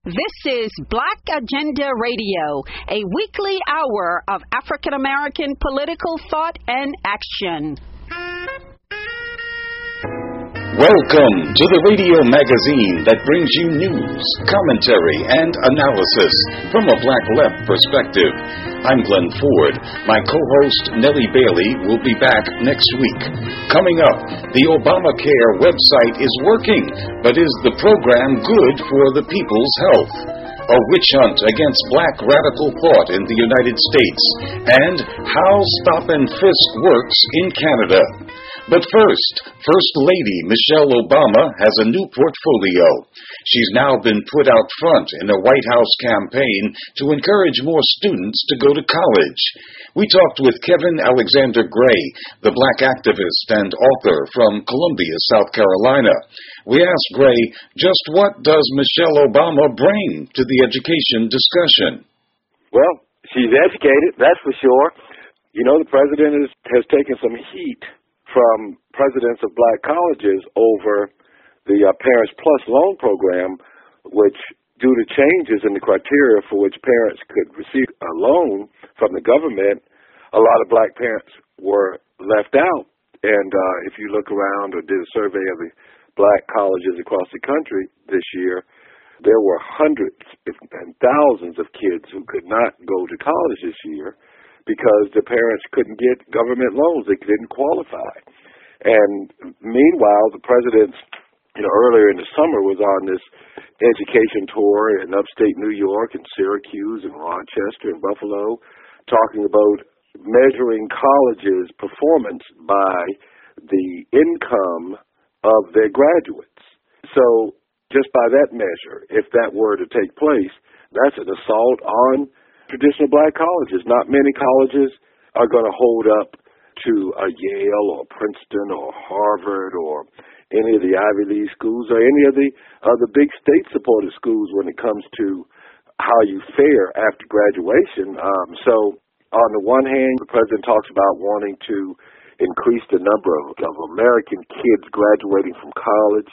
This is Black Agenda Radio, a weekly hour of African American political thought and action. Welcome to the radio magazine that brings you news, commentary, and analysis from a black left perspective. I'm Glenn Ford. My co-host Nellie Bailey will be back next week. Coming up, the Obamacare website is working, but is the program good for the people's health? A witch hunt against black radical thought in the United States, and how stop and frisk works in Canada. But First Lady Michelle Obama has a new portfolio. She's now been put out front in a White House campaign to encourage more students to go to college. We talked with Kevin Alexander Gray, the black activist and author from Columbia, South Carolina. We asked Gray, just what does Michelle Obama bring to the education discussion? Well, she's educated, that's for sure. You know, the president has taken some heat from presidents of black colleges over the Parents Plus loan program, which, due to changes in the criteria for which parents could receive a loan from the government, a lot of black parents were left out. And if you look around or did a survey of the black colleges across the country this year, there were hundreds and thousands of kids who could not go to college this year because the parents couldn't get government loans. They didn't qualify. And meanwhile, the president, earlier in the summer was on this education tour in upstate New York and Syracuse and Rochester and Buffalo, talking about measuring colleges' performance by the income of their graduates. So just by that measure, if that were to take place, that's an assault on traditional black colleges. Not many colleges are going to hold up to a Yale or Princeton or Harvard or any of the Ivy League schools or any of the big state-supported schools when it comes to how you fare after graduation. So on the one hand, the president talks about wanting to increase the number of American kids graduating from college,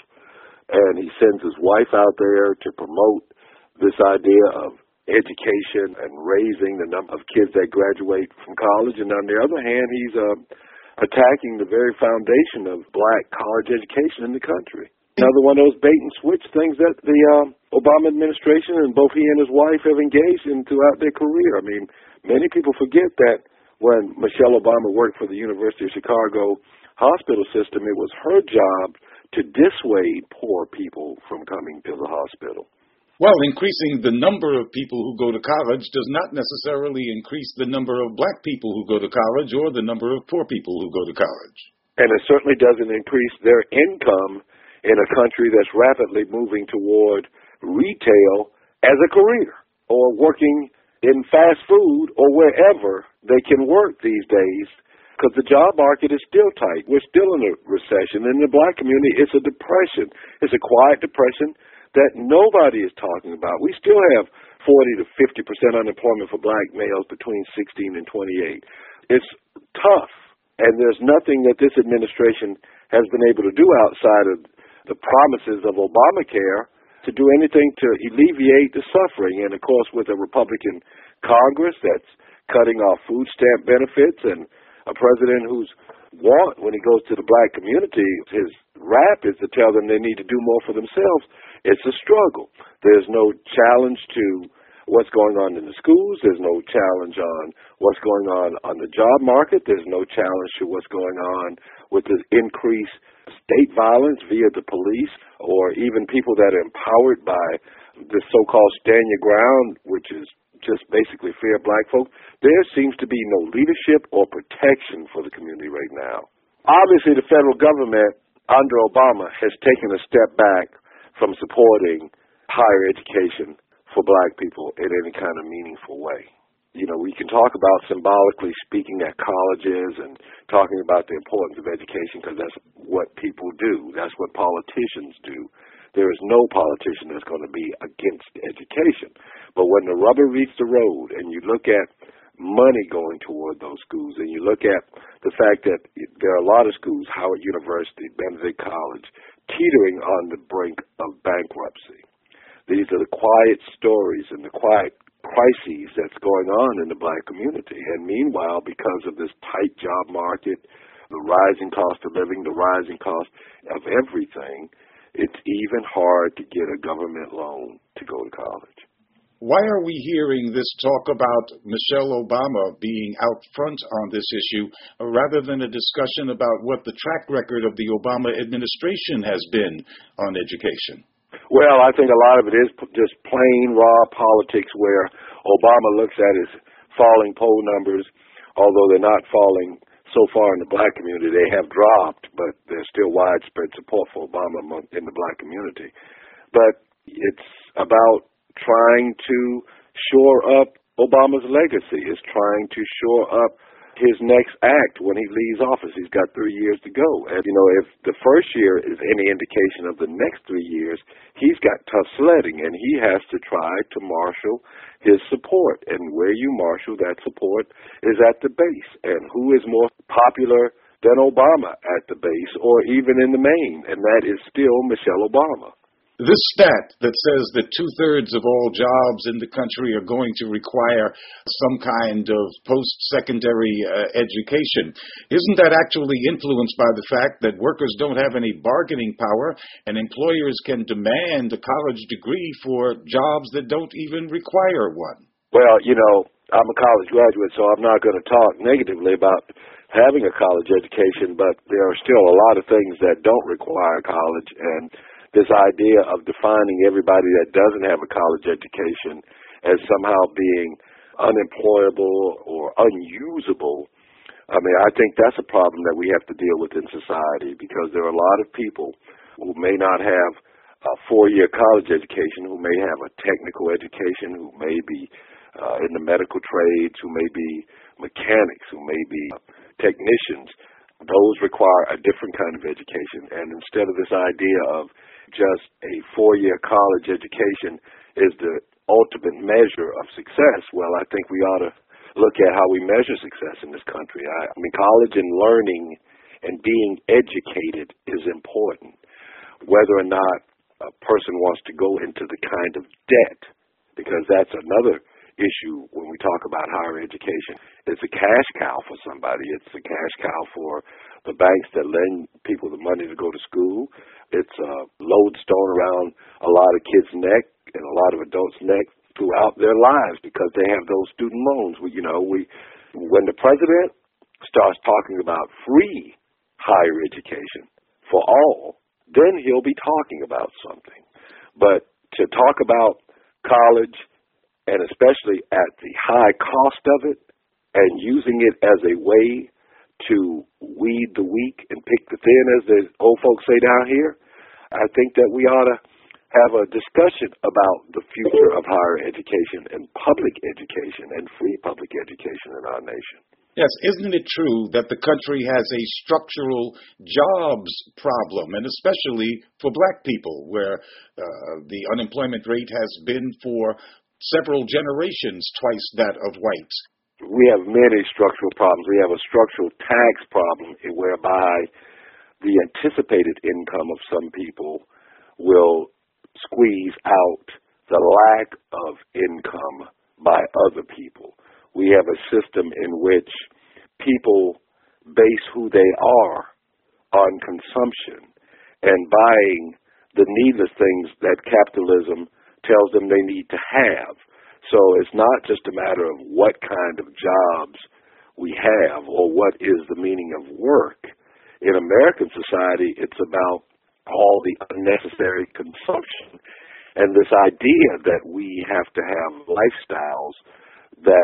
and he sends his wife out there to promote this idea of education and raising the number of kids that graduate from college. And on the other hand, he's attacking the very foundation of black college education in the country. Another one of those bait and switch things that the Obama administration and both he and his wife have engaged in throughout their career. I mean, many people forget that when Michelle Obama worked for the University of Chicago hospital system, it was her job to dissuade poor people from coming to the hospital. Well, increasing the number of people who go to college does not necessarily increase the number of black people who go to college or the number of poor people who go to college. And it certainly doesn't increase their income in a country that's rapidly moving toward retail as a career or working in fast food or wherever they can work these days, because the job market is still tight. We're still in a recession. In the black community, it's a depression. It's a quiet depression that nobody is talking about. We still have 40 to 50% unemployment for black males between 16 and 28. It's tough, and there's nothing that this administration has been able to do outside of the promises of Obamacare to do anything to alleviate the suffering. And, of course, with a Republican Congress that's cutting off food stamp benefits and a president who's when he goes to the black community, his rap is to tell them they need to do more for themselves. It's a struggle. There's no challenge to what's going on in the schools. There's no challenge on what's going on the job market. There's no challenge to what's going on with the increased state violence via the police or even people that are empowered by the so-called stand your ground, which is just basically fair black folk. There seems to be no leadership or protection for the community right now. Obviously, the federal government under Obama has taken a step back from supporting higher education for black people in any kind of meaningful way. We can talk about symbolically speaking at colleges and talking about the importance of education because that's what people do. That's what politicians do. There is no politician that's going to be against education. But when the rubber meets the road and you look at money going toward those schools and you look at the fact that there are a lot of schools, Howard University, Benedict College, teetering on the brink of bankruptcy, These are the quiet stories and the quiet crises that's going on in the black community. And meanwhile, because of this tight job market, the rising cost of living, the rising cost of everything, it's even hard to get a government loan to go to college. Why are we hearing this talk about Michelle Obama being out front on this issue rather than a discussion about what the track record of the Obama administration has been on education? Well, I think a lot of it is just plain raw politics where Obama looks at his falling poll numbers, although they're not falling so far in the black community. They have dropped, but there's still widespread support for Obama in the black community. But it's about trying to shore up Obama's legacy. It's trying to shore up his next act when he leaves office. He's got 3 years to go. And, if the first year is any indication of the next 3 years, he's got tough sledding, and he has to try to marshal his support. And where you marshal that support is at the base. And who is more popular than Obama at the base or even in the main? And that is still Michelle Obama. This stat that says that 2/3 of all jobs in the country are going to require some kind of post-secondary education, isn't that actually influenced by the fact that workers don't have any bargaining power and employers can demand a college degree for jobs that don't even require one? Well, I'm a college graduate, so I'm not going to talk negatively about having a college education, but there are still a lot of things that don't require college, and this idea of defining everybody that doesn't have a college education as somehow being unemployable or unusable, I think that's a problem that we have to deal with in society, because there are a lot of people who may not have a 4-year college education, who may have a technical education, who may be in the medical trades, who may be mechanics, who may be technicians. Those require a different kind of education. And instead of this idea of just a 4-year college education is the ultimate measure of success, well, I think we ought to look at how we measure success in this country. College and learning and being educated is important. Whether or not a person wants to go into the kind of debt, because that's another issue when we talk about higher education. It's a cash cow for somebody. It's a cash cow for the banks that lend people the money to go to school. It's a lodestone around a lot of kids' neck and a lot of adults' neck throughout their lives because they have those student loans. When the president starts talking about free higher education for all, then he'll be talking about something. But to talk about college, and especially at the high cost of it, and using it as a way to weed the weak and pick the thin, as the old folks say down here, I think that we ought to have a discussion about the future of higher education and public education and free public education in our nation. Yes, isn't it true that the country has a structural jobs problem, and especially for black people, where the unemployment rate has been for several generations twice that of whites? We have many structural problems. We have a structural tax problem whereby the anticipated income of some people will squeeze out the lack of income by other people. We have a system in which people base who they are on consumption and buying the needless things that capitalism tells them they need to have. So it's not just a matter of what kind of jobs we have or what is the meaning of work. In American society, it's about all the unnecessary consumption and this idea that we have to have lifestyles that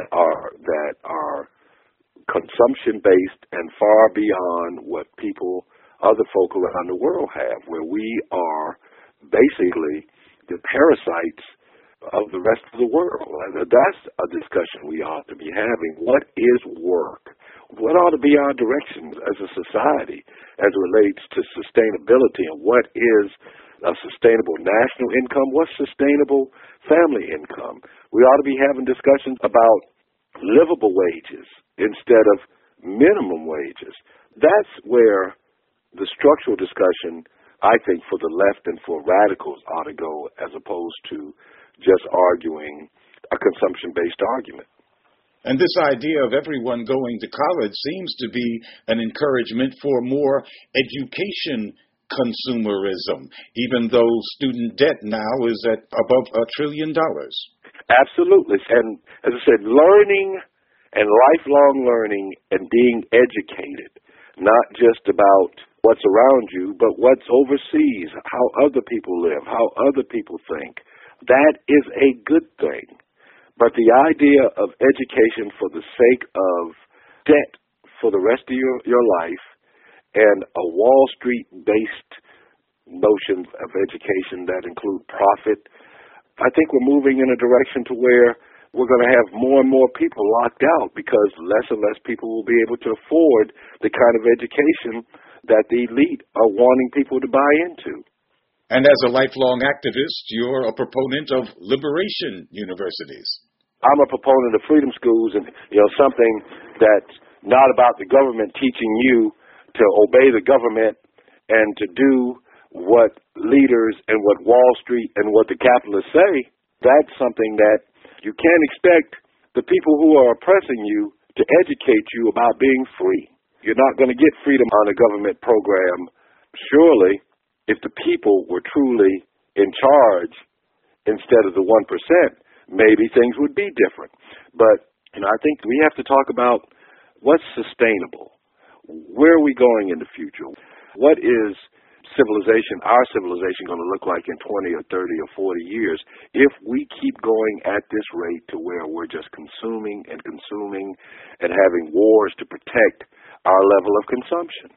are consumption-based and far beyond what other folk around the world have, where we are basically the parasites of the rest of the world. And that's a discussion we ought to be having. What is work? What ought to be our direction as a society as it relates to sustainability, and what is a sustainable national income? What's sustainable family income? We ought to be having discussions about livable wages instead of minimum wages. That's where the structural discussion, I think, for the left and for radicals ought to go, as opposed to just arguing a consumption-based argument. And this idea of everyone going to college seems to be an encouragement for more education consumerism, even though student debt now is at above $1 trillion. Absolutely. And as I said, learning and lifelong learning and being educated, not just about what's around you, but what's overseas, how other people live, how other people think. That is a good thing. But the idea of education for the sake of debt for the rest of your life and a Wall Street-based notions of education that include profit, I think we're moving in a direction to where we're going to have more and more people locked out because less and less people will be able to afford the kind of education that the elite are wanting people to buy into. And as a lifelong activist, you're a proponent of liberation universities. I'm a proponent of freedom schools and, something that's not about the government teaching you to obey the government and to do what leaders and what Wall Street and what the capitalists say. That's something that you can't expect the people who are oppressing you to educate you about being free. You're not going to get freedom on a government program. Surely, if the people were truly in charge instead of the 1%, maybe things would be different. But I think we have to talk about what's sustainable. Where are we going in the future? What is our civilization going to look like in 20 or 30 or 40 years if we keep going at this rate to where we're just consuming and having wars to protect our level of consumption?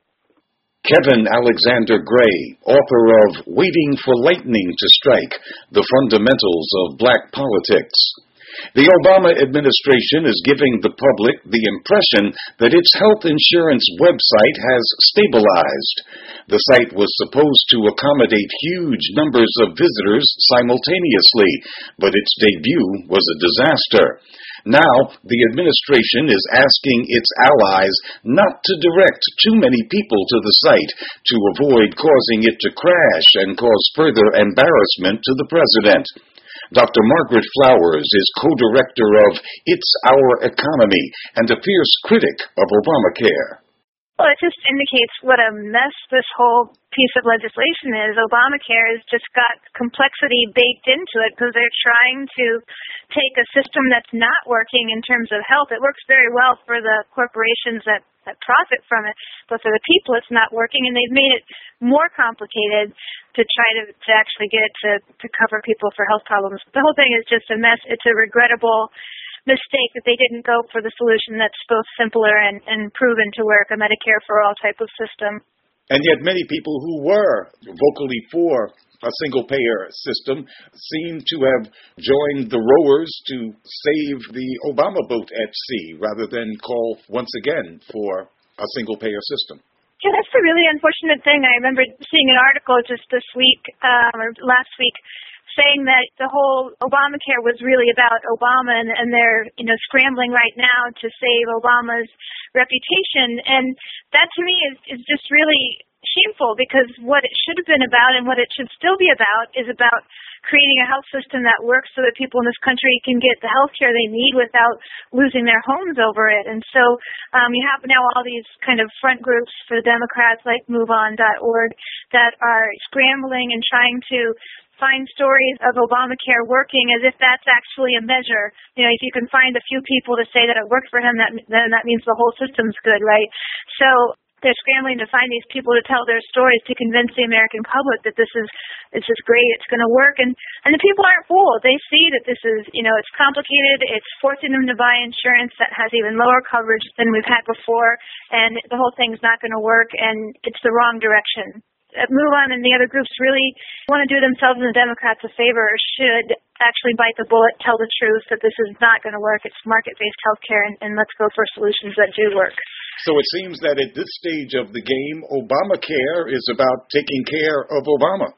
Kevin Alexander Gray, author of Waiting for Lightning to Strike, The Fundamentals of Black Politics. The Obama administration is giving the public the impression that its health insurance website has stabilized. The site was supposed to accommodate huge numbers of visitors simultaneously, but its debut was a disaster. Now, the administration is asking its allies not to direct too many people to the site to avoid causing it to crash and cause further embarrassment to the president. Dr. Margaret Flowers is co-director of It's Our Economy and a fierce critic of Obamacare. Well, it just indicates what a mess this whole piece of legislation is. Obamacare has just got complexity baked into it because they're trying to take a system that's not working in terms of health. It works very well for the corporations that profit from it, but for the people it's not working, and they've made it more complicated to try to actually get it to cover people for health problems. The whole thing is just a mess. It's a regrettable mistake that they didn't go for the solution that's both simpler and proven to work, a Medicare for all type of system. And yet many people who were vocally for a single-payer system seem to have joined the rowers to save the Obama boat at sea rather than call once again for a single-payer system. Yeah, that's the really unfortunate thing. I remember seeing an article just this week, or last week, saying that the whole Obamacare was really about Obama and they're, scrambling right now to save Obama's reputation. And that to me is just really shameful because what it should have been about and what it should still be about is about creating a health system that works so that people in this country can get the health care they need without losing their homes over it. And so you have now all these kind of front groups for the Democrats like MoveOn.org that are scrambling and trying to find stories of Obamacare working as if that's actually a measure. If you can find a few people to say that it worked for him, then that means the whole system's good, right? So they're scrambling to find these people to tell their stories to convince the American public that it's great, it's going to work. And the people aren't fooled. They see that this is, it's complicated. It's forcing them to buy insurance that has even lower coverage than we've had before. And the whole thing's not going to work, and it's the wrong direction. MoveOn and the other groups really want to do themselves and the Democrats a favor, or should actually bite the bullet, tell the truth that this is not going to work. It's market-based health care, and let's go for solutions that do work. So it seems that at this stage of the game, Obamacare is about taking care of Obama.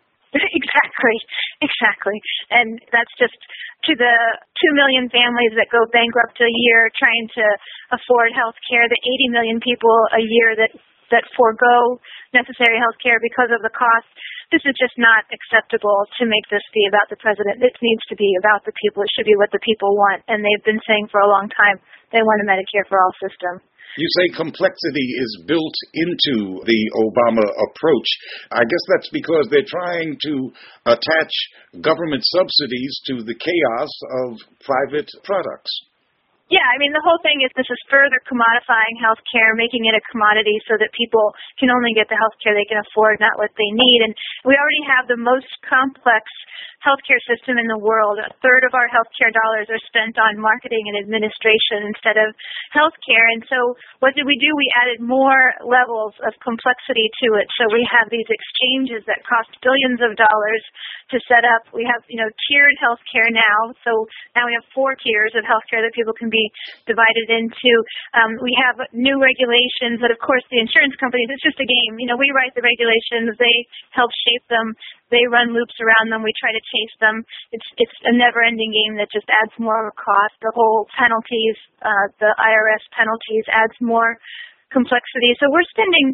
Exactly. And that's just to the 2 million families that go bankrupt a year trying to afford health care, the 80 million people a year that forego necessary health care because of the cost. this is just not acceptable to make this be about the president. It needs to be about the people. It should be what the people want. And they've been saying for a long time they want a Medicare for all system. You say complexity is built into the Obama approach. I guess that's because they're trying to attach government subsidies to the chaos of private products. Yeah, I mean, the whole thing is this is further commodifying health care, making it a commodity so that people can only get the health care they can afford, not what they need. And we already have the most complex healthcare system in the world. A third of our healthcare dollars are spent on marketing and administration instead of healthcare. And so what did we do? We added more levels of complexity to it. So we have these exchanges that cost billions of dollars to set up. We have, tiered healthcare now. So now we have 4 tiers of healthcare that people can be divided into. We have new regulations that, of course, the insurance companies, it's just a game. We write the regulations. They help shape them. They run loops around them. We try to chase them. It's a never-ending game that just adds more of a cost. The whole penalties, the IRS penalties adds more complexity. So we're spending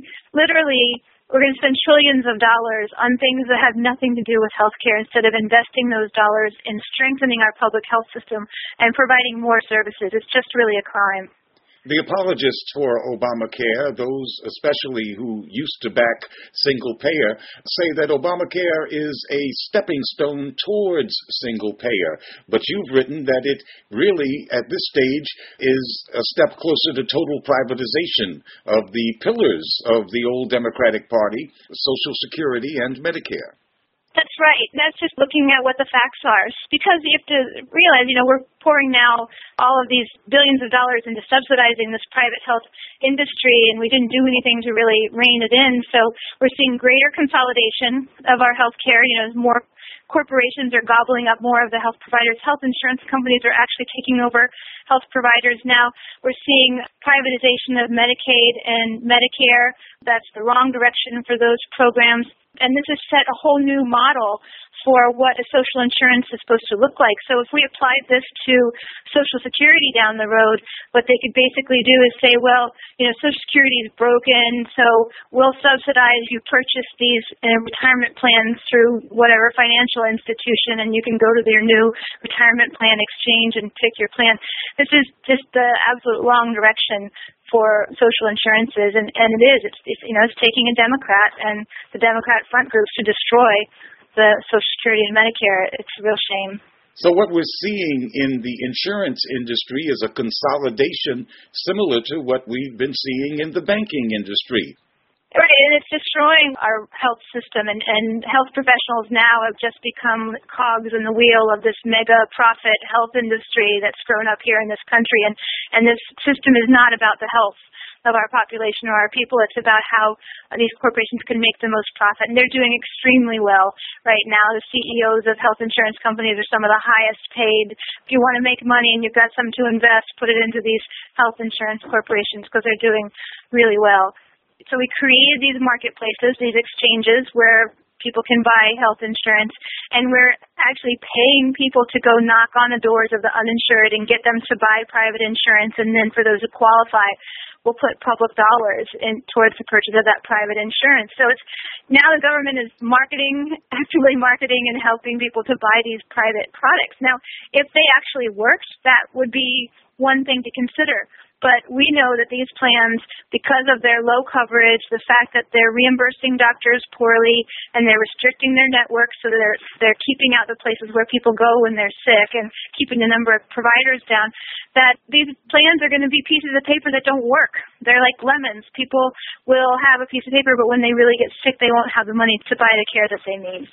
we're going to spend trillions of dollars on things that have nothing to do with healthcare instead of investing those dollars in strengthening our public health system and providing more services. It's just really a crime. The apologists for Obamacare, those especially who used to back single payer, say that Obamacare is a stepping stone towards single payer. But you've written that it really, at this stage, is a step closer to total privatization of the pillars of the old Democratic Party, Social Security and Medicare. That's right. That's just looking at what the facts are. Because you have to realize, we're pouring now all of these billions of dollars into subsidizing this private health industry, and we didn't do anything to really rein it in. So we're seeing greater consolidation of our health care. More corporations are gobbling up more of the health providers. Health insurance companies are actually taking over health providers now. We're seeing privatization of Medicaid and Medicare. That's the wrong direction for those programs. And this has set a whole new model for what a social insurance is supposed to look like. So if we applied this to Social Security down the road, what they could basically do is say, well, Social Security is broken, so we'll subsidize you purchase these retirement plans through whatever financial institution, and you can go to your new retirement plan exchange and pick your plan. This is just the absolute wrong direction for social insurances, and it is. It's taking a Democrat and the Democrat front groups to destroy the Social Security and Medicare. It's a real shame. So what we're seeing in the insurance industry is a consolidation similar to what we've been seeing in the banking industry. Right, and it's destroying our health system, and health professionals now have just become cogs in the wheel of this mega profit health industry that's grown up here in this country, and this system is not about the health of our population or our people. It's about how these corporations can make the most profit, and they're doing extremely well right now. The CEOs of health insurance companies are some of the highest paid. If you want to make money and you've got some to invest, put it into these health insurance corporations because they're doing really well. So we created these marketplaces, these exchanges where people can buy health insurance, and we're actually paying people to go knock on the doors of the uninsured and get them to buy private insurance, and then for those who qualify, we'll put public dollars towards the purchase of that private insurance. So it's now the government is actively marketing and helping people to buy these private products. Now, if they actually worked, that would be one thing to consider. But we know that these plans, because of their low coverage, the fact that they're reimbursing doctors poorly, and they're restricting their networks so that they're keeping out the places where people go when they're sick and keeping the number of providers down, that these plans are going to be pieces of paper that don't work. They're like lemons. People will have a piece of paper, but when they really get sick, they won't have the money to buy the care that they need.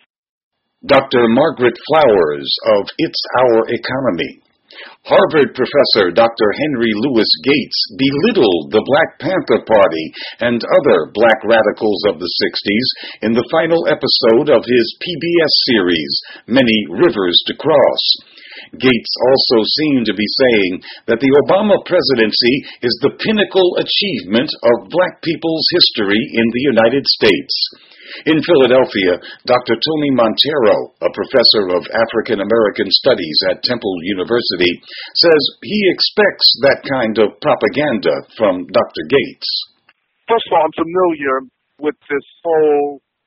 Dr. Margaret Flowers of It's Our Economy. Harvard professor Dr. Henry Louis Gates belittled the Black Panther Party and other black radicals of the 60s in the final episode of his PBS series, Many Rivers to Cross. Gates also seemed to be saying that the Obama presidency is the pinnacle achievement of black people's history in the United States. In Philadelphia, Dr. Tony Montero, a professor of African American Studies at Temple University, says he expects that kind of propaganda from Dr. Gates. First of all, I'm familiar with this whole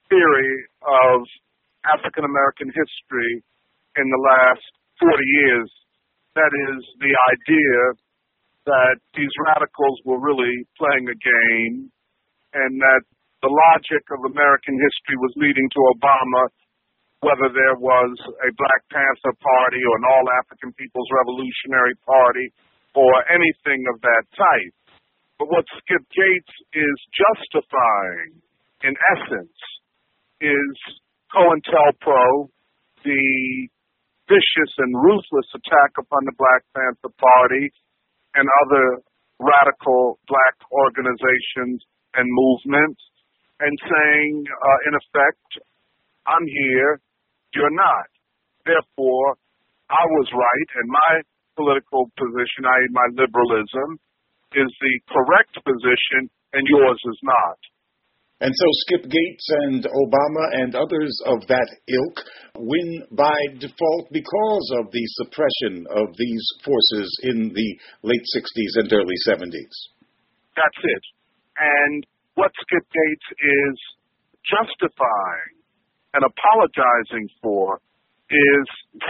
theory of African American history in the last 40 years. That is the idea that these radicals were really playing a game, and that the logic of American history was leading to Obama, whether there was a Black Panther Party or an All-African People's Revolutionary Party or anything of that type. But what Skip Gates is justifying, in essence, is COINTELPRO, the vicious and ruthless attack upon the Black Panther Party and other radical Black organizations and movements, and saying, in effect, I'm here, you're not. Therefore, I was right, and my political position, i.e. my liberalism, is the correct position, and yours is not. And so Skip Gates and Obama and others of that ilk win by default because of the suppression of these forces in the late 60s and early 70s. That's it. And what Skip Gates is justifying and apologizing for is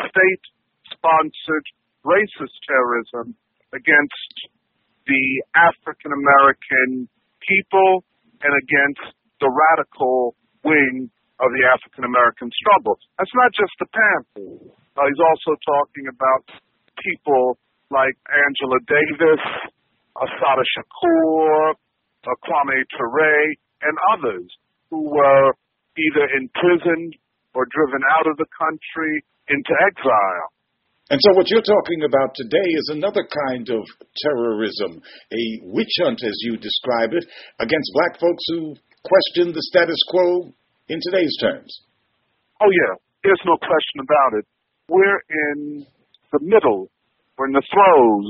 state-sponsored racist terrorism against the African American people and against the radical wing of the African American struggle. That's not just the Panthers. He's also talking about people like Angela Davis, Assata Shakur, Kwame Ture, and others who were either imprisoned or driven out of the country into exile. And so what you're talking about today is another kind of terrorism, a witch hunt, as you describe it, against black folks who question the status quo in today's terms. Oh, yeah. There's no question about it. We're in the middle, we're in the throes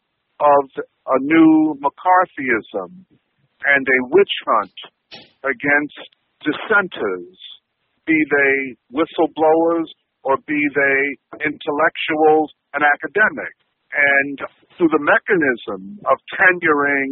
of a new McCarthyism and a witch hunt against dissenters, be they whistleblowers or be they intellectuals and academics. And through the mechanism of tenuring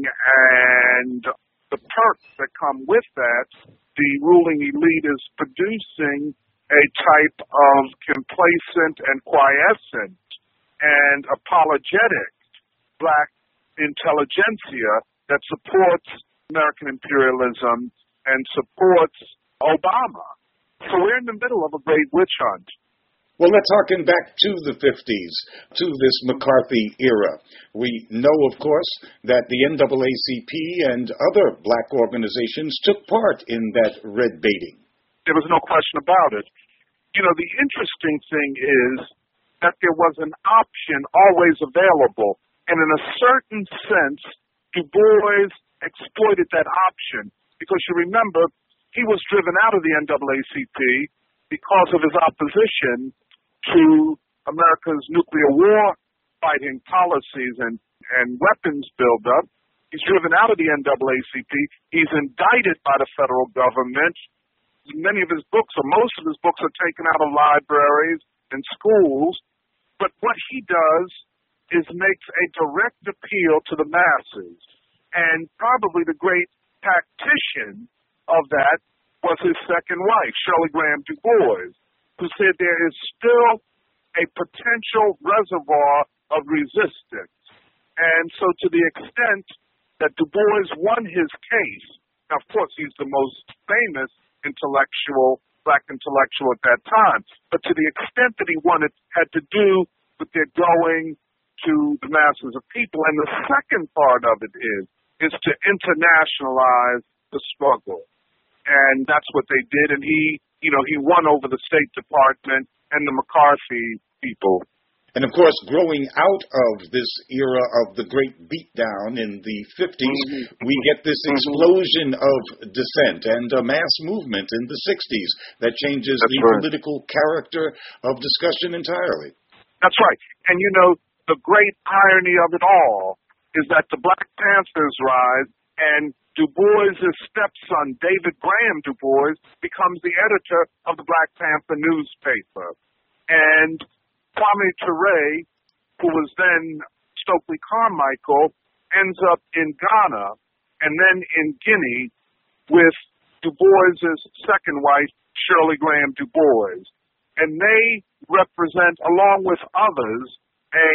and the perks that come with that, the ruling elite is producing a type of complacent and quiescent and apologetic black intelligentsia that supports American imperialism and supports Obama. So we're in the middle of a great witch hunt. Well, let's harken back to the 50s, to this McCarthy era. We know, of course, that the NAACP and other black organizations took part in that red baiting. There was no question about it. You know, the interesting thing is that there was an option always available, and in a certain sense, Du Bois exploited that option, because you remember, he was driven out of the NAACP because of his opposition to America's nuclear war fighting policies and weapons buildup. He's driven out of the NAACP. He's indicted by the federal government. Many of his books, or most of his books, are taken out of libraries and schools. But what he does is makes a direct appeal to the masses. And probably the great tactician of that was his second wife, Shirley Graham Du Bois, who said there is still a potential reservoir of resistance. And so to the extent that Du Bois won his case, now of course he's the most famous intellectual, black intellectual at that time, but to the extent that he won it had to do with their going to the masses of people. And the second part of it is to internationalize the struggle. And that's what they did. And he won over the State Department and the McCarthy people. And of course, growing out of this era of the great beatdown in the 50s, we get this explosion of dissent and a mass movement in the 60s that changes the political character of discussion entirely. That's right. And you know, the great irony of it all is that the Black Panthers rise and Du Bois' stepson, David Graham Du Bois, becomes the editor of the Black Panther newspaper. And Kwame Ture, who was then Stokely Carmichael, ends up in Ghana and then in Guinea with Du Bois's second wife, Shirley Graham Du Bois. And they represent, along with others, a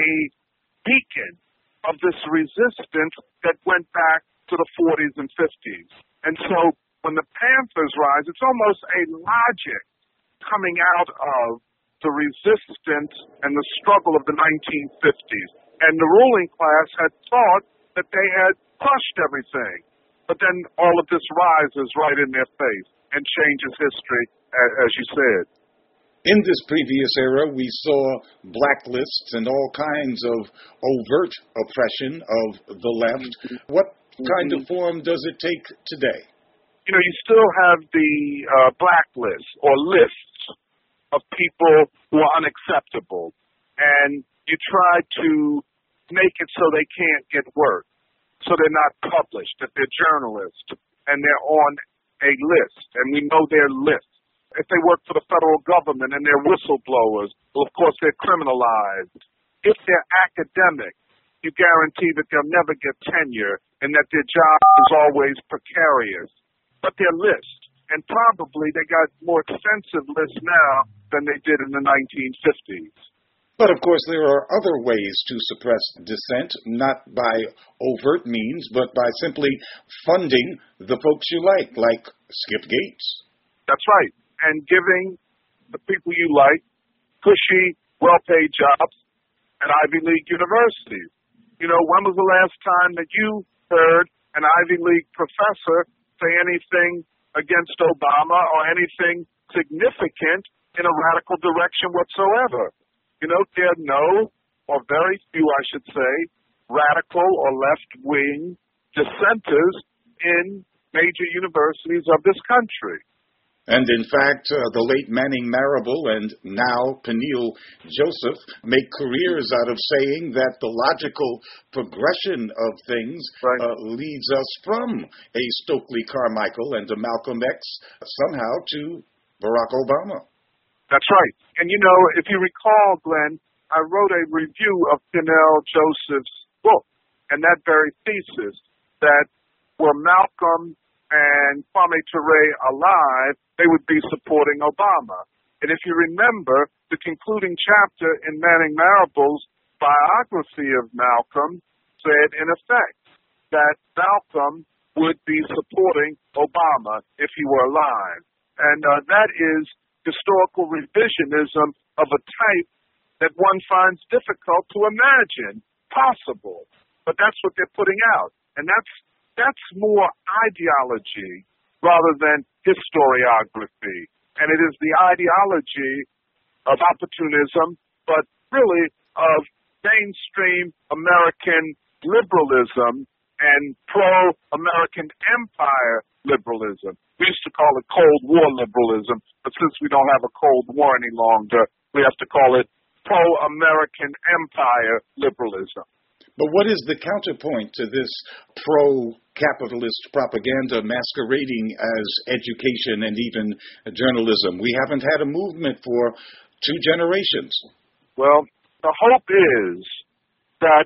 beacon of this resistance that went back to the 40s and 50s. And so when the Panthers rise, it's almost a logic coming out of the resistance and the struggle of the 1950s. And the ruling class had thought that they had crushed everything. But then all of this rises right in their face and changes history, as you said. In this previous era, we saw blacklists and all kinds of overt oppression of the left. What kind of form does it take today? You know, you still have the blacklist or lists of people who are unacceptable, and you try to make it so they can't get work, so they're not published, that they're journalists, and they're on a list, and we know their lists. If they work for the federal government and they're whistleblowers, well, of course, they're criminalized. If they're academic, you guarantee that they'll never get tenure and that their job is always precarious. But their list, and probably they got more extensive lists now than they did in the 1950s. But, of course, there are other ways to suppress dissent, not by overt means, but by simply funding the folks you like Skip Gates. That's right. And giving the people you like cushy, well-paid jobs at Ivy League universities. You know, when was the last time that you heard an Ivy League professor say anything against Obama or anything significant in a radical direction whatsoever? You know, there are no, or very few, I should say, radical or left-wing dissenters in major universities of this country. And in fact, the late Manning Marable and now Peniel Joseph make careers out of saying that the logical progression of things leads us from a Stokely Carmichael and a Malcolm X somehow to Barack Obama. That's right. And, you know, if you recall, Glenn, I wrote a review of Peniel Joseph's book, and that very thesis that were Malcolm and Kwame Ture alive, they would be supporting Obama. And if you remember, the concluding chapter in Manning Marable's biography of Malcolm said, in effect, that Malcolm would be supporting Obama if he were alive. And that is historical revisionism of a type that one finds difficult to imagine possible. But that's what they're putting out. And that's more ideology rather than historiography. And it is the ideology of opportunism, but really of mainstream American liberalism and pro-American empire liberalism. We used to call it Cold War liberalism, but since we don't have a Cold War any longer, we have to call it pro-American empire liberalism. But what is the counterpoint to this pro-capitalist propaganda masquerading as education and even journalism? We haven't had a movement for 2 generations. Well, the hope is that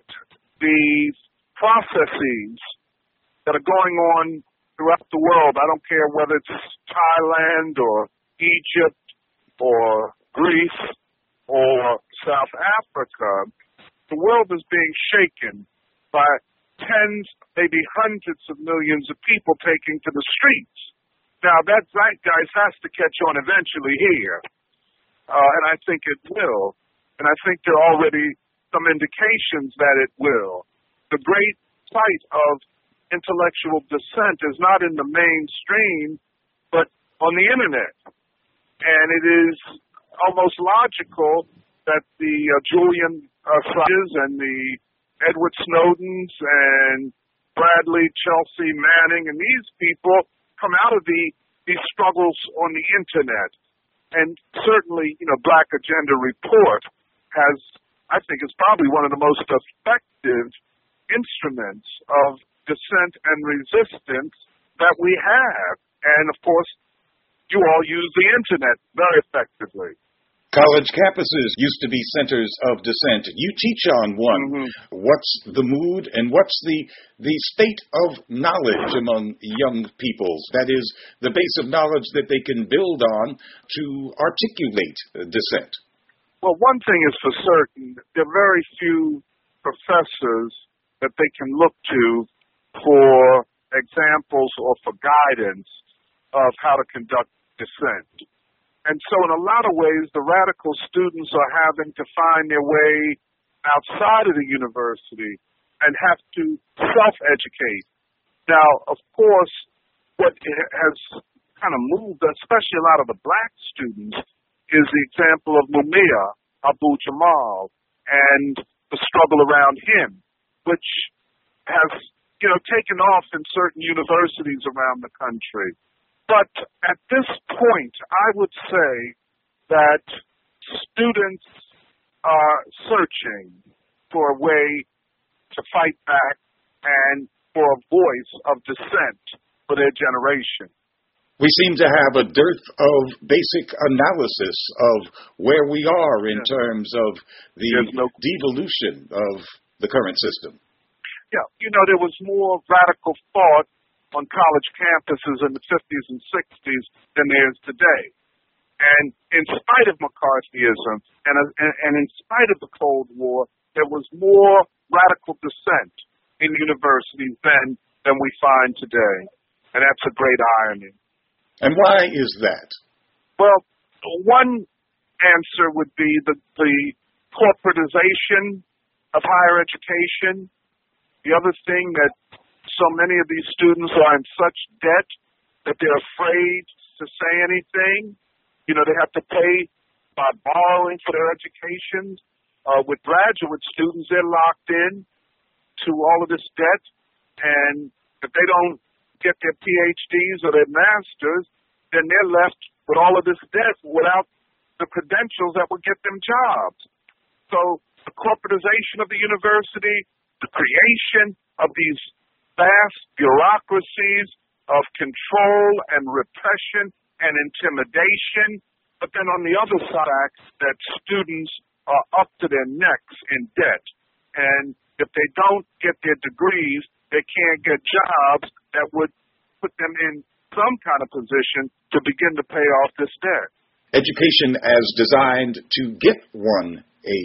these processes that are going on throughout the world, I don't care whether it's Thailand or Egypt or Greece or South Africa, the world is being shaken by tens, maybe hundreds of millions of people taking to the streets. Now, that zeitgeist has to catch on eventually here, and I think it will. And I think there are already some indications that it will. The great fight of intellectual dissent is not in the mainstream, but on the Internet. And it is almost logical that the Julian Assanges and the Edward Snowdens and Bradley, Chelsea Manning, and these people come out of these struggles on the Internet. And certainly, you know, Black Agenda Report has, I think, is probably one of the most effective instruments of dissent and resistance that we have. And, of course, you all use the Internet very effectively. College campuses used to be centers of dissent. You teach on one. Mm-hmm. What's the mood and what's the state of knowledge among young people? That is, the base of knowledge that they can build on to articulate dissent. Well, one thing is for certain, there are very few professors that they can look to for examples or for guidance of how to conduct dissent. And so in a lot of ways, the radical students are having to find their way outside of the university and have to self-educate. Now, of course, what has kind of moved, especially a lot of the black students, is the example of Mumia Abu-Jamal and the struggle around him, which has, taken off in certain universities around the country. But at this point, I would say that students are searching for a way to fight back and for a voice of dissent for their generation. We seem to have a dearth of basic analysis of where we are in terms of the devolution of the current system. Yeah, there was more radical thought on college campuses in the 50s and 60s than there is today. And in spite of McCarthyism and in spite of the Cold War, there was more radical dissent in universities then than we find today. And that's a great irony. And why is that? Well, one answer would be the corporatization of higher education. The other thing that so many of these students are in such debt that they're afraid to say anything. They have to pay by borrowing for their education. With graduate students, they're locked in to all of this debt. And if they don't get their PhDs or their masters, then they're left with all of this debt without the credentials that would get them jobs. So the corporatization of the university, the creation of these vast bureaucracies of control and repression and intimidation, but then on the other side, that students are up to their necks in debt. And if they don't get their degrees, they can't get jobs that would put them in some kind of position to begin to pay off this debt. Education as designed to get one a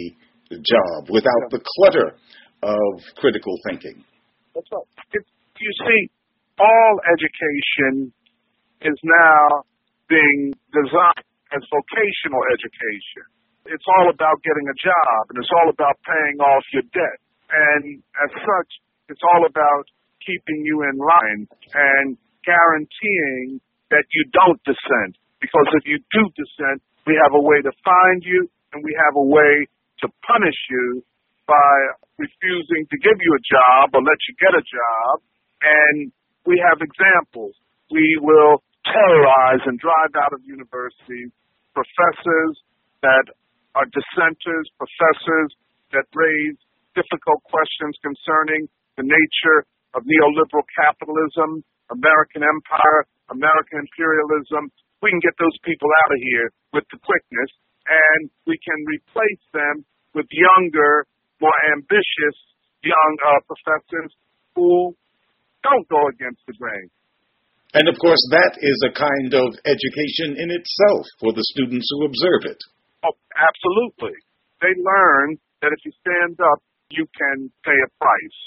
job without the clutter of critical thinking. That's right. You see, all education is now being designed as vocational education. It's all about getting a job, and it's all about paying off your debt. And as such, it's all about keeping you in line and guaranteeing that you don't dissent. Because if you do dissent, we have a way to find you, and we have a way to punish you by refusing to give you a job or let you get a job. And we have examples. We will terrorize and drive out of universities professors that are dissenters, professors that raise difficult questions concerning the nature of neoliberal capitalism, American empire, American imperialism. We can get those people out of here with the quickness, and we can replace them with younger, more ambitious young professors who don't go against the grain. And, of course, that is a kind of education in itself for the students who observe it. Oh, absolutely. They learn that if you stand up, you can pay a price.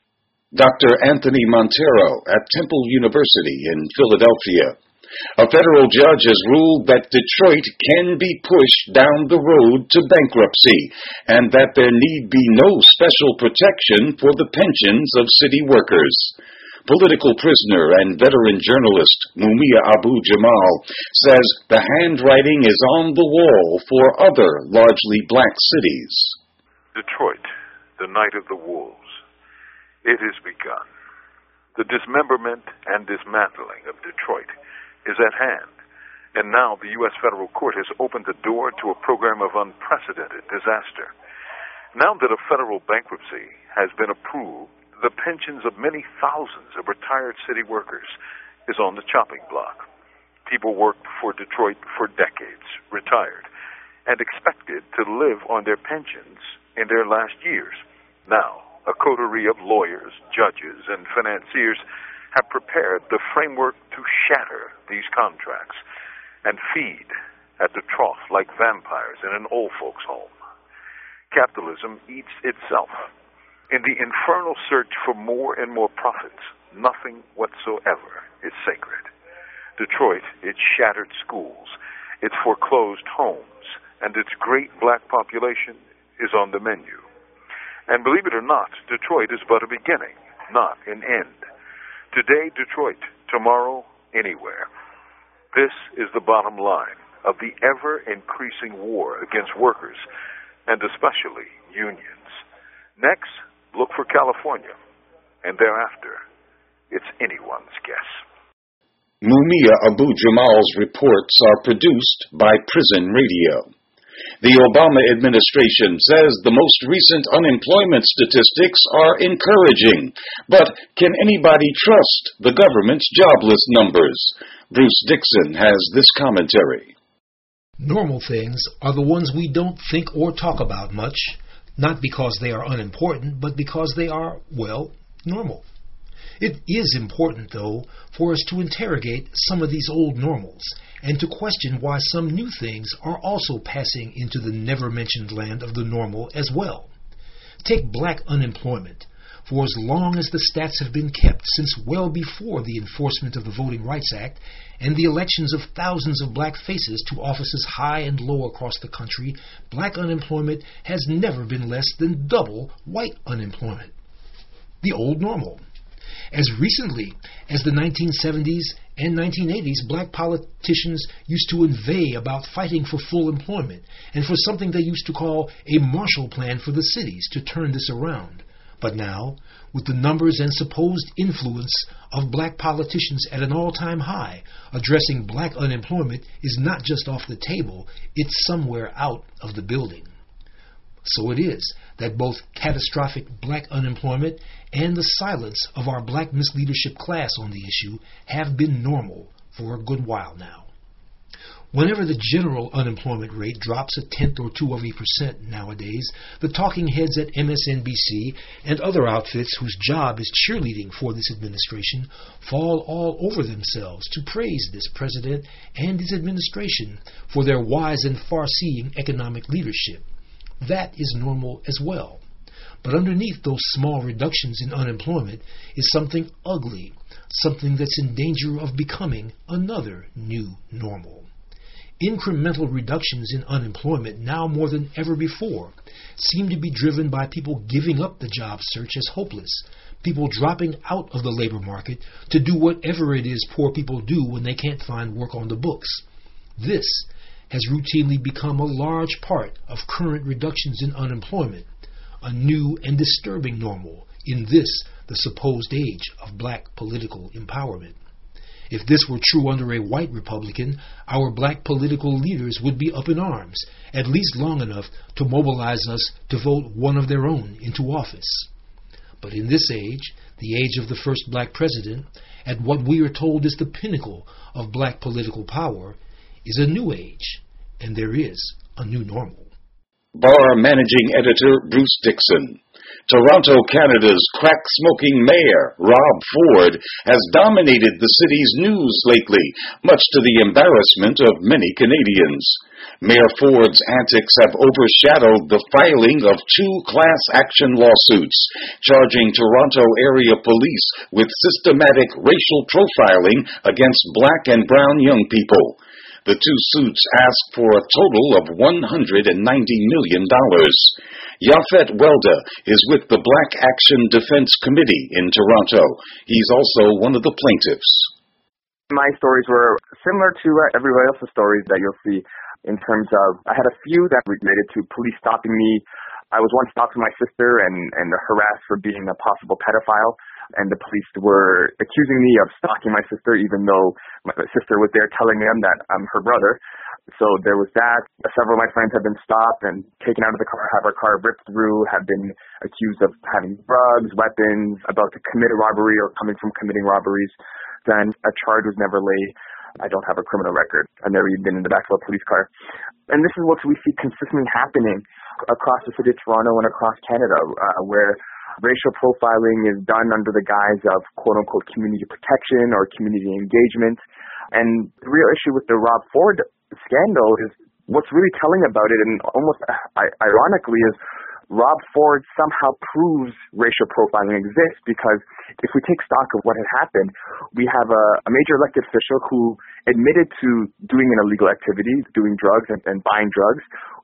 Dr. Anthony Montero at Temple University in Philadelphia. A federal judge has ruled that Detroit can be pushed down the road to bankruptcy and that there need be no special protection for the pensions of city workers. Political prisoner and veteran journalist Mumia Abu-Jamal says the handwriting is on the wall for other largely black cities. Detroit, the night of the wolves. It has begun. The dismemberment and dismantling of Detroit is at hand, and now the U.S. federal court has opened the door to a program of unprecedented disaster. Now that a federal bankruptcy has been approved, the pensions of many thousands of retired city workers is on the chopping block. People worked for Detroit for decades, retired, and expected to live on their pensions in their last years. Now, a coterie of lawyers, judges, and financiers have prepared the framework to shatter these contracts and feed at the trough like vampires in an old folks' home. Capitalism eats itself. In the infernal search for more and more profits, nothing whatsoever is sacred. Detroit, its shattered schools, its foreclosed homes, and its great black population is on the menu. And believe it or not, Detroit is but a beginning, not an end. Today, Detroit. Tomorrow, anywhere. This is the bottom line of the ever-increasing war against workers, and especially unions. Next, look for California, and thereafter, it's anyone's guess. Mumia Abu-Jamal's reports are produced by Prison Radio. The Obama administration says the most recent unemployment statistics are encouraging, but can anybody trust the government's jobless numbers? Bruce Dixon has this commentary. Normal things are the ones we don't think or talk about much, not because they are unimportant, but because they are, well, normal. It is important, though, for us to interrogate some of these old normals and to question why some new things are also passing into the never-mentioned land of the normal as well. Take black unemployment. For as long as the stats have been kept since well before the enforcement of the Voting Rights Act and the elections of thousands of black faces to offices high and low across the country, black unemployment has never been less than double white unemployment. The old normal. As recently as the 1970s and 1980s, black politicians used to inveigh about fighting for full employment and for something they used to call a Marshall Plan for the cities to turn this around. But now, with the numbers and supposed influence of black politicians at an all-time high, addressing black unemployment is not just off the table, it's somewhere out of the building. So it is that both catastrophic black unemployment and the silence of our black misleadership class on the issue have been normal for a good while now. Whenever the general unemployment rate drops 0.1% nowadays, the talking heads at MSNBC and other outfits whose job is cheerleading for this administration fall all over themselves to praise this president and his administration for their wise and far-seeing economic leadership. That is normal as well. But underneath those small reductions in unemployment is something ugly, something that's in danger of becoming another new normal. Incremental reductions in unemployment now more than ever before seem to be driven by people giving up the job search as hopeless, people dropping out of the labor market to do whatever it is poor people do when they can't find work on the books. This has routinely become a large part of current reductions in unemployment, a new and disturbing normal in this, the supposed age of black political empowerment. If this were true under a white Republican, our black political leaders would be up in arms, at least long enough to mobilize us to vote one of their own into office. But in this age, the age of the first black president, at what we are told is the pinnacle of black political power, is a new age, and there is a new normal. Bar Managing Editor Bruce Dixon. Toronto, Canada's crack-smoking mayor, Rob Ford, has dominated the city's news lately, much to the embarrassment of many Canadians. Mayor Ford's antics have overshadowed the filing of 2 class action lawsuits, charging Toronto area police with systematic racial profiling against black and brown young people. The 2 suits ask for a total of $190 million. Yafet Welda is with the Black Action Defense Committee in Toronto. He's also one of the plaintiffs. My stories were similar to everybody else's stories that you'll see in terms of, I had a few that related to police stopping me. I was once stopped with my sister and harassed for being a possible pedophile. And the police were accusing me of stalking my sister, even though my sister was there telling them that I'm her brother. So there was that. Several of my friends have been stopped and taken out of the car, have our car ripped through, have been accused of having drugs, weapons, about to commit a robbery or coming from committing robberies. Then a charge was never laid. I don't have a criminal record. I've never even been in the back of a police car. And this is what we see consistently happening across the city of Toronto and across Canada, where racial profiling is done under the guise of quote-unquote community protection or community engagement. And the real issue with the Rob Ford scandal is what's really telling about it, and almost ironically, is Rob Ford somehow proves racial profiling exists, because if we take stock of what had happened, we have a major elected official who admitted to doing an illegal activity, doing drugs and buying drugs.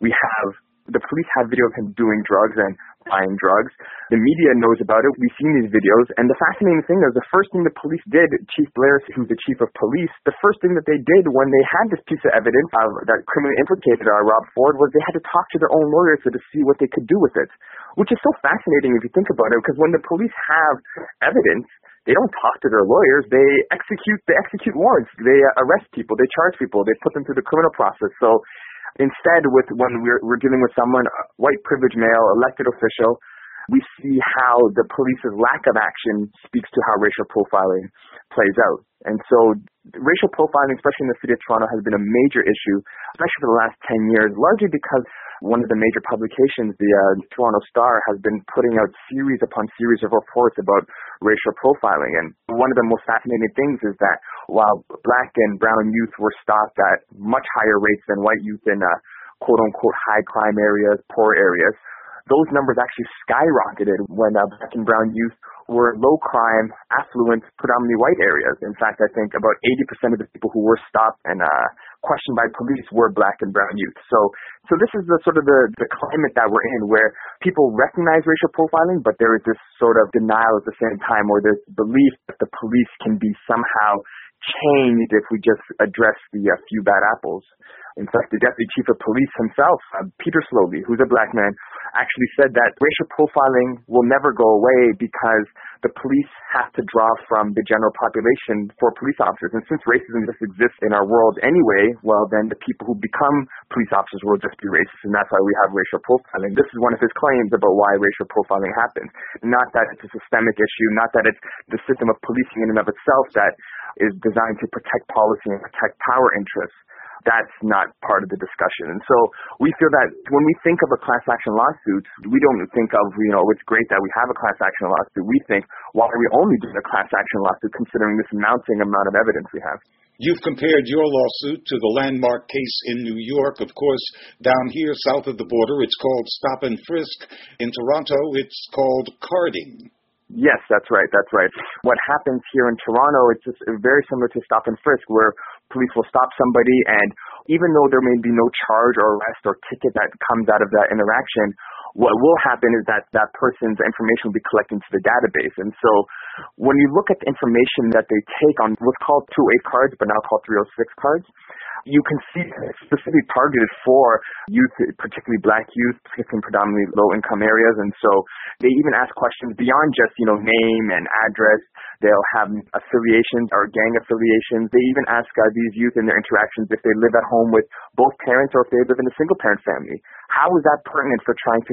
The police have video of him doing drugs and buying drugs. The media knows about it. We've seen these videos. And the fascinating thing is the first thing the police did, Chief Blair, who's the chief of police, the first thing that they did when they had this piece of evidence that criminally implicated Rob Ford was they had to talk to their own lawyers to see what they could do with it, which is so fascinating if you think about it, because when the police have evidence, they don't talk to their lawyers. They execute warrants. They arrest people. They charge people. They put them through the criminal process. So instead, when we're dealing with someone, white privileged male, elected official, we see how the police's lack of action speaks to how racial profiling plays out. And so racial profiling, especially in the city of Toronto, has been a major issue, especially for the last 10 years, largely because one of the major publications, the Toronto Star, has been putting out series upon series of reports about racial profiling. And one of the most fascinating things is that while black and brown youth were stopped at much higher rates than white youth in quote-unquote high crime areas, poor areas, those numbers actually skyrocketed when black and brown youth were low crime, affluent, predominantly white areas. In fact, I think about 80% of the people who were stopped and questioned by police were black and brown youth. So this is the sort of the climate that we're in, where people recognize racial profiling, but there is this sort of denial at the same time, or this belief that the police can be somehow changed if we just address the few bad apples. In fact, the Deputy Chief of Police himself, Peter Slowly, who's a black man, actually said that racial profiling will never go away because the police have to draw from the general population for police officers. And since racism just exists in our world anyway, well, then the people who become police officers will just be racist, and that's why we have racial profiling. This is one of his claims about why racial profiling happens. Not that it's a systemic issue, not that it's the system of policing in and of itself that is designed to protect policy and protect power interests. That's not part of the discussion. And so we feel that when we think of a class action lawsuit, we don't think of, it's great that we have a class action lawsuit. We think, why are we only doing a class action lawsuit considering this mounting amount of evidence we have? You've compared your lawsuit to the landmark case in New York. Of course, down here south of the border, it's called stop and frisk. In Toronto, it's called carding. Yes, that's right. What happens here in Toronto, it's just very similar to stop and frisk, where police will stop somebody, and even though there may be no charge or arrest or ticket that comes out of that interaction, what will happen is that that person's information will be collected into the database. And so when you look at the information that they take on what's called 208 cards, but now called 306 cards, you can see it's specifically targeted for youth, particularly black youth, particularly in predominantly low-income areas. And so they even ask questions beyond just, name and address. They'll have affiliations or gang affiliations. They even ask these youth in their interactions if they live at home with both parents or if they live in a single-parent family. How is that pertinent for trying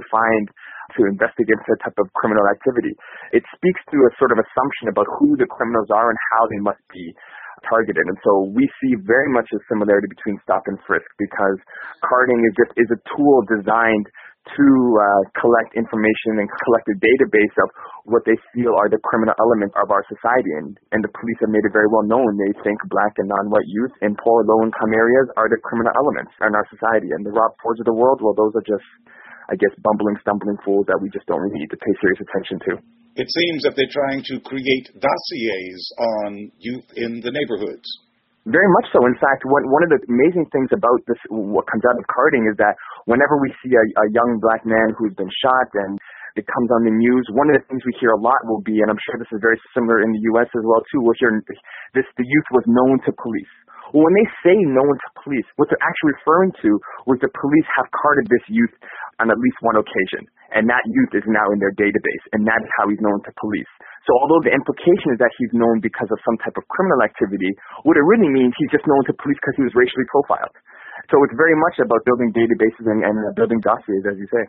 to investigate that type of criminal activity? It speaks to a sort of assumption about who the criminals are and how they must be targeted. And so we see very much a similarity between stop and frisk, because carding is a tool designed to collect information and collect a database of what they feel are the criminal elements of our society. And the police have made it very well known. They think black and non-white youth in poor, low-income areas are the criminal elements in our society. And the Rob Fords of the world, well, those are just, bumbling, stumbling fools that we just don't really need to pay serious attention to. It seems that they're trying to create dossiers on youth in the neighborhoods. Very much so. In fact, one of the amazing things about this, what comes out of carding, is that whenever we see a young black man who's been shot and it comes on the news, one of the things we hear a lot will be, and I'm sure this is very similar in the U.S. as well too, we'll hear the youth was known to police. Well, when they say known to police, what they're actually referring to was the police have carded this youth on at least one occasion, and that youth is now in their database, and that is how he's known to police. So although the implication is that he's known because of some type of criminal activity, what it really means, he's just known to police because he was racially profiled. So it's very much about building databases and building dossiers, as you say.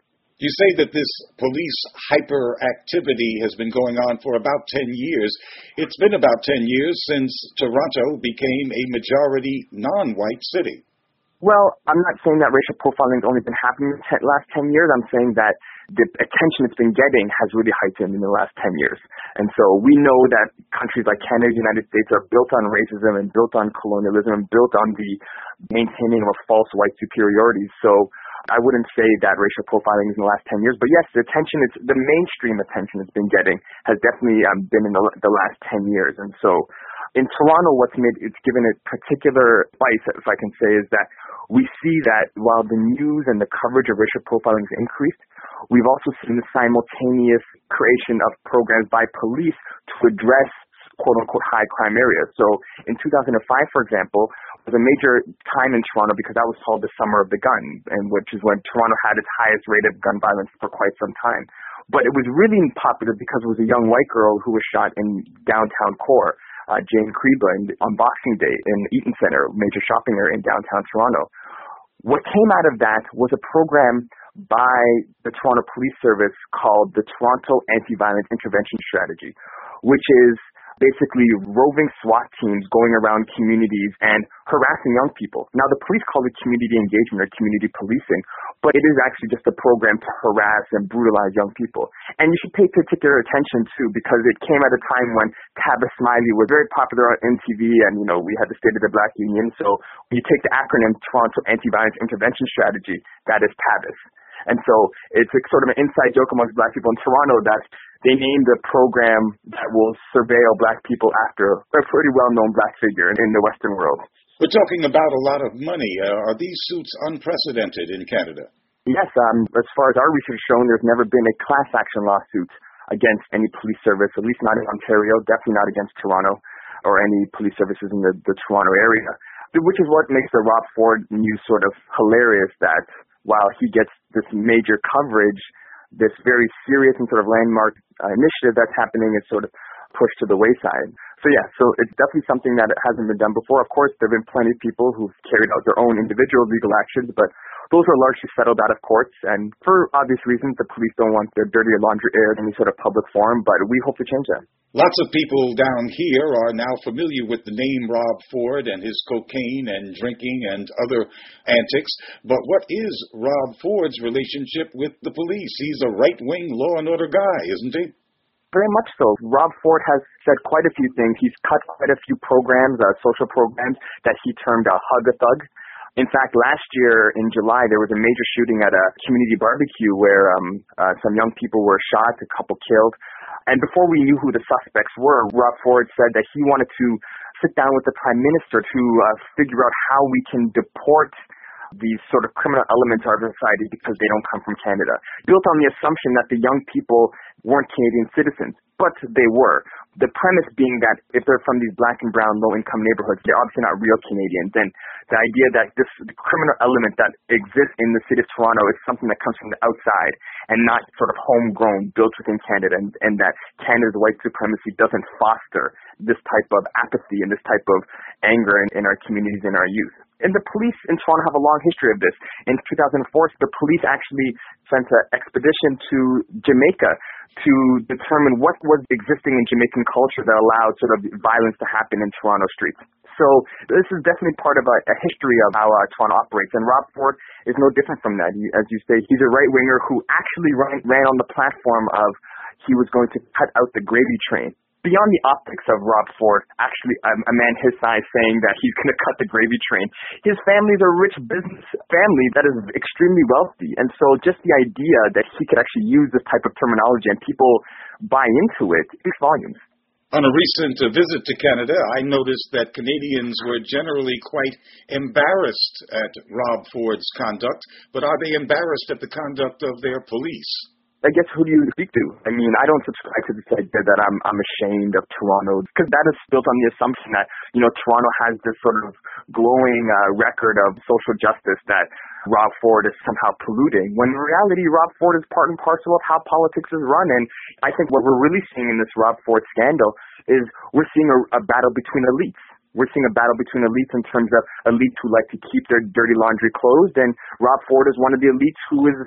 You say that this police hyperactivity has been going on for about 10 years. It's been about 10 years since Toronto became a majority non-white city. Well, I'm not saying that racial profiling has only been happening in the last 10 years. I'm saying that the attention it's been getting has really heightened in the last 10 years. And so we know that countries like Canada and the United States are built on racism and built on colonialism and built on the maintaining of a false white superiority. So I wouldn't say that racial profiling is in the last 10 years. But yes, the mainstream attention it's been getting has definitely been in the last 10 years. And so in Toronto, it's given it particular spice, if I can say, is that we see that while the news and the coverage of racial profiling has increased, we've also seen the simultaneous creation of programs by police to address quote-unquote high crime areas. So in 2005, for example, was a major time in Toronto because that was called the Summer of the Gun, and which is when Toronto had its highest rate of gun violence for quite some time. But it was really popular because it was a young white girl who was shot in downtown core. Jane Kriba on Boxing Day in Eaton Centre, a major shopping area in downtown Toronto. What came out of that was a program by the Toronto Police Service called the Toronto Anti-Violence Intervention Strategy, which is basically roving SWAT teams going around communities and harassing young people. Now, the police call it community engagement or community policing, but it is actually just a program to harass and brutalize young people. And you should pay particular attention, too, because it came at a time when Tavis Smiley was very popular on MTV, and, we had the State of the Black Union. So when you take the acronym Toronto Anti-Violence Intervention Strategy, that is Tavis. And so it's sort of an inside joke amongst black people in Toronto that they named a program that will surveil black people after a pretty well-known black figure in the Western world. We're talking about a lot of money. Are these suits unprecedented in Canada? Yes. As far as our research has shown, there's never been a class action lawsuit against any police service, at least not in Ontario, definitely not against Toronto or any police services in the Toronto area, which is what makes the Rob Ford news sort of hilarious, that while he gets this major coverage, this very serious and sort of landmark initiative that's happening is sort of pushed to the wayside. So it's definitely something that hasn't been done before. Of course, there have been plenty of people who've carried out their own individual legal actions, but those are largely settled out of courts. And for obvious reasons, the police don't want their dirty laundry aired in any sort of public forum, but we hope to change that. Lots of people down here are now familiar with the name Rob Ford and his cocaine and drinking and other antics. But what is Rob Ford's relationship with the police? He's a right-wing law and order guy, isn't he? Very much so. Rob Ford has said quite a few things. He's cut quite a few programs, social programs, that he termed Hug a Thug. In fact, last year in July, there was a major shooting at a community barbecue where some young people were shot, a couple killed. And before we knew who the suspects were, Rob Ford said that he wanted to sit down with the Prime Minister to figure out how we can deport these sort of criminal elements of our society because they don't come from Canada, built on the assumption that the young people weren't Canadian citizens, but they were. The premise being that if they're from these black and brown low-income neighborhoods, they're obviously not real Canadians. And the idea that the criminal element that exists in the city of Toronto is something that comes from the outside and not sort of homegrown, built within Canada, and that Canada's white supremacy doesn't foster this type of apathy and this type of anger in our communities and our youth. And the police in Toronto have a long history of this. In 2004, the police actually sent an expedition to Jamaica to determine what was existing in Jamaican culture that allowed sort of violence to happen in Toronto streets. So this is definitely part of a history of how Toronto operates. And Rob Ford is no different from that. As you say, he's a right-winger who actually ran on the platform of he was going to cut out the gravy train. Beyond the optics of Rob Ford, actually a man his size saying that he's going to cut the gravy train, his family is a rich business family that is extremely wealthy. And so just the idea that he could actually use this type of terminology and people buy into it speaks volumes. On a recent visit to Canada, I noticed that Canadians were generally quite embarrassed at Rob Ford's conduct, but are they embarrassed at the conduct of their police? I guess who do you speak to? I mean, I don't subscribe to this idea that I'm ashamed of Toronto, because that is built on the assumption that, Toronto has this sort of glowing record of social justice that Rob Ford is somehow polluting, when in reality, Rob Ford is part and parcel of how politics is run. And I think what we're really seeing in this Rob Ford scandal is we're seeing a battle between elites. We're seeing a battle between elites in terms of elites who like to keep their dirty laundry closed, and Rob Ford is one of the elites who is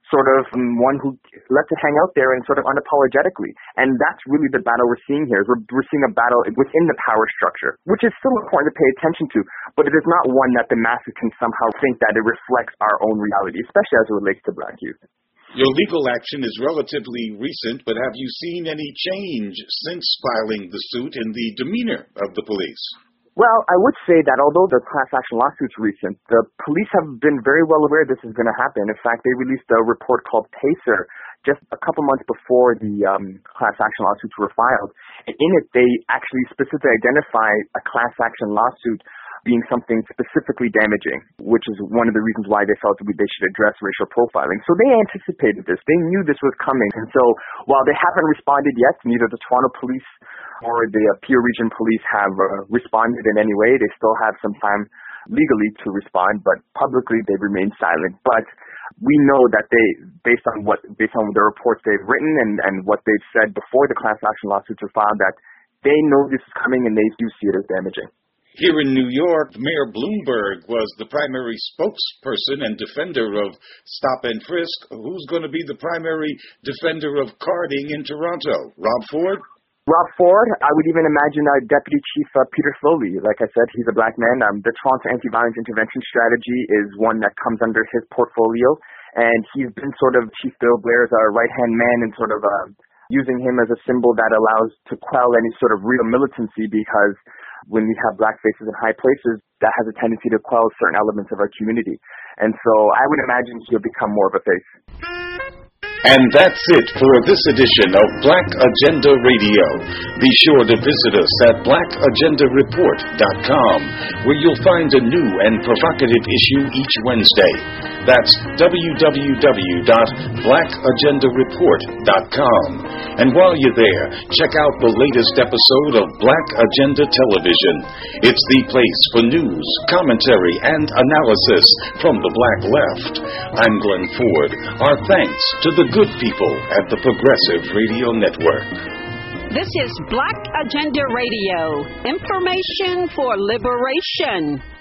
sort of one who lets it hang out there and sort of unapologetically. And that's really the battle we're seeing here. We're seeing a battle within the power structure, which is still important to pay attention to, but it is not one that the masses can somehow think that it reflects our own reality, especially as it relates to Black youth. Your legal action is relatively recent, but have you seen any change since filing the suit in the demeanor of the police? Well, I would say that although the class action lawsuit's recent, the police have been very well aware this is going to happen. In fact, they released a report called PACER just a couple months before the class action lawsuits were filed. And in it, they actually specifically identify a class action lawsuit being something specifically damaging, which is one of the reasons why they felt that they should address racial profiling. So they anticipated this. They knew this was coming. And so while they haven't responded yet, neither the Toronto Police or the Peel Region Police have responded in any way. They still have some time legally to respond, but publicly they remain silent. But we know that based on the reports they've written and what they've said before the class action lawsuits are filed, that they know this is coming and they do see it as damaging. Here in New York, Mayor Bloomberg was the primary spokesperson and defender of stop and frisk. Who's going to be the primary defender of carding in Toronto? Rob Ford? Rob Ford, I would even imagine Deputy Chief Peter Foley. Like I said, he's a Black man. The Toronto Anti-Violence Intervention Strategy is one that comes under his portfolio, and he's been sort of Chief Bill Blair's right-hand man and sort of using him as a symbol that allows to quell any sort of real militancy, because when we have Black faces in high places, that has a tendency to quell certain elements of our community. And so I would imagine he'll become more of a face. And that's it for this edition of Black Agenda Radio. Be sure to visit us at blackagendareport.com, where you'll find a new and provocative issue each Wednesday. That's www.blackagendareport.com. And while you're there, check out the latest episode of Black Agenda Television. It's the place for news, commentary, and analysis from the Black left. I'm Glenn Ford. Our thanks to the good people at the Progressive Radio Network. This is Black Agenda Radio. Information for liberation.